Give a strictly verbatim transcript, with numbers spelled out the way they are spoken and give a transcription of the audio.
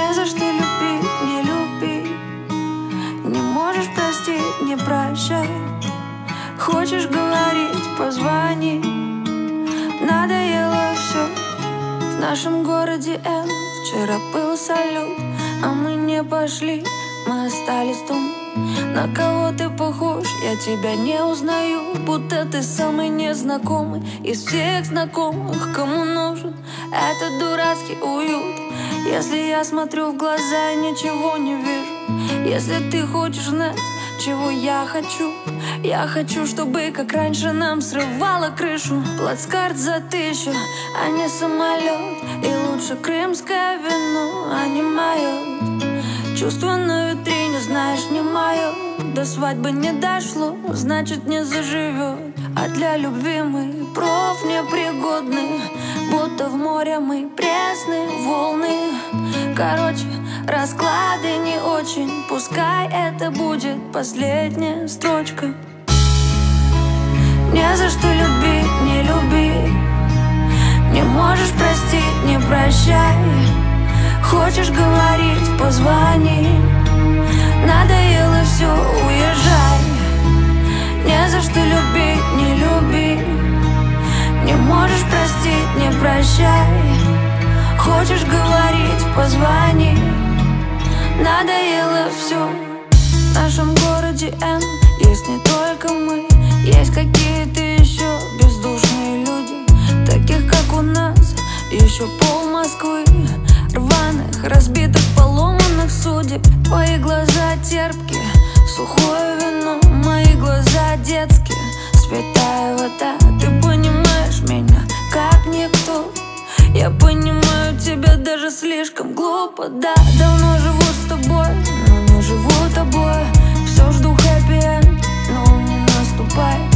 Не за что любить, не люби. Не можешь простить, не прощай. Хочешь говорить, позвони. Надоело все. В нашем городе Н вчера был салют, а мы не пошли, мы остались там. На кого ты похож, я тебя не узнаю. Будто ты самый незнакомый из всех знакомых, кому нужен этот дурацкий уют. Если я смотрю в глаза и ничего не вижу, если ты хочешь знать, чего я хочу, я хочу, чтобы как раньше нам срывало крышу. Плацкарт за тысячу, а не самолет. И лучше крымское вино, а не мое. Чувство на витрине, знаешь, не мое. До свадьбы не дошло, значит не заживет. А для любви мы проф непригодны, будто в море мы пресные волны. Короче, расклады не очень, пускай это будет последняя строчка. Не за что любить, не люби. Не можешь простить, не прощай. Хочешь говорить, позвони. Надоело все, уезжай. Не за что любить, не люби. Не можешь простить, не прощай. Хочешь говорить, позвони. Надоело все. В нашем городе Н есть не только мы, есть какие-то еще бездушные люди, таких как у нас еще пол Москвы. Рваных, разбитых, поломанных судеб. Твои глаза терпкие, сухое вино. Мои глаза детские, святая вода. Ты понимаешь меня, как никто. Я понимаю тебя даже слишком глупо. Да, давно живу с тобой, но не живу тобой. Все жду хэппи-энд, но он не наступает.